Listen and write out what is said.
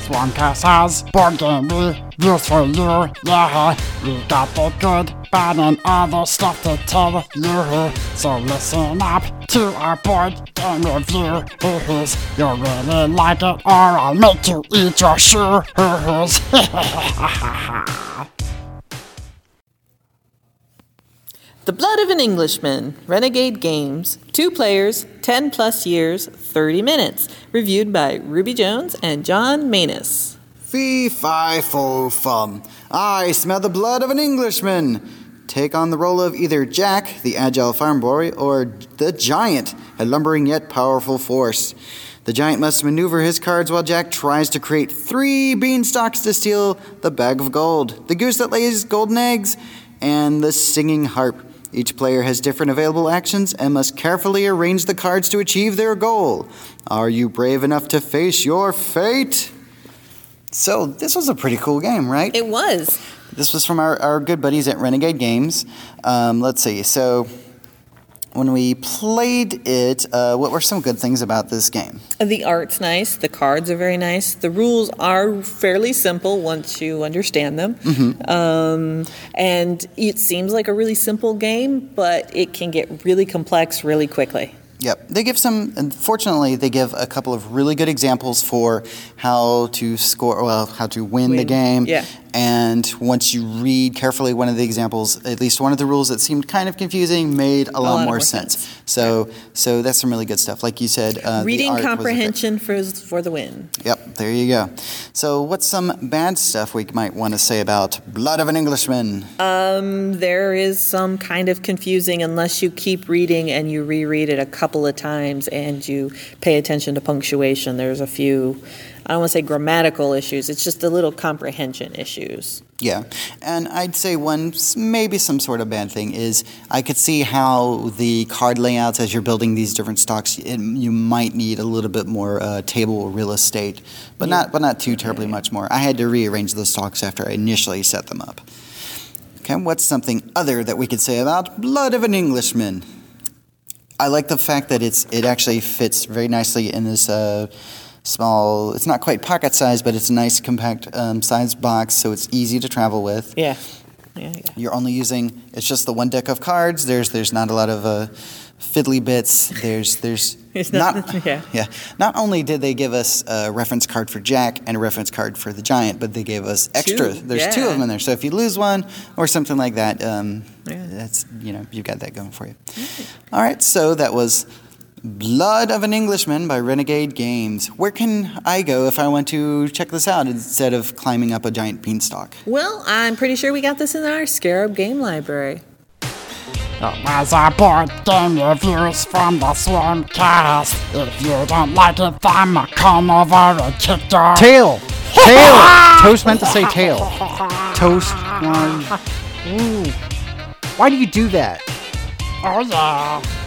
Swarmcast has board game reviews for you, yeah. We got the good, bad, and other stuff to tell you. So listen up to our board game review. You'll really like it, or I'll make you eat your shoes. The Blood of an Englishman, Renegade Games, 2 players, 10 plus years, 30 minutes. Reviewed by Ruby Jones and John Manus. Fee, fi, fo, fum. I smell the blood of an Englishman. Take on the role of either Jack, the agile farm boy, or the Giant, a lumbering yet powerful force. The Giant must maneuver his cards while Jack tries to create 3 beanstalks to steal the bag of gold, the goose that lays golden eggs, and the singing harp. Each player has different available actions and must carefully arrange the cards to achieve their goal. Are you brave enough to face your fate? So, this was a pretty cool game, right? It was. This was from our good buddies at Renegade Games. Let's see. So, when we played it, what were some good things about this game? The art's nice. The cards are very nice. The rules are fairly simple once you understand them. And it seems like a really simple game, but it can get really complex really quickly. Yep. Unfortunately, they give a couple of really good examples for how to how to win the game. Yeah. And once you read carefully one of the examples, at least one of the rules that seemed kind of confusing made a lot more sense. So that's some really good stuff. Like you said, reading comprehension for the win. Yep, there you go. So what's some bad stuff we might want to say about Blood of an Englishman? There is some kind of confusing unless you keep reading and you reread it a couple of times and you pay attention to punctuation. There's a few, I don't want to say grammatical issues, it's just a little comprehension issues. Yeah, and I'd say maybe some sort of bad thing is I could see how the card layouts as you're building these different stocks, you might need a little bit more table real estate, but not too terribly much more. I had to rearrange the stocks after I initially set them up. Okay, what's something other that we could say about Blood of an Englishman? I like the fact that it actually fits very nicely in this small, it's not quite pocket size, but it's a nice compact sized box, so it's easy to travel with. Yeah. You're only using, it's just the one deck of cards. There's not a lot of fiddly bits. Not only did they give us a reference card for Jack and a reference card for the Giant, but they gave us extra. There's 2 of them in there. So if you lose one or something like that, that's, you've got that going for you. All right, so that was Blood of an Englishman by Renegade Games. Where can I go if I want to check this out instead of climbing up a giant beanstalk? Well, I'm pretty sure we got this in our Scarab game library. It was our board game reviews from the Swarmcast. If you don't like it, then come over and kick your tail. Toast meant to say tail. Toast. Ooh. Why do you do that? Oh yeah.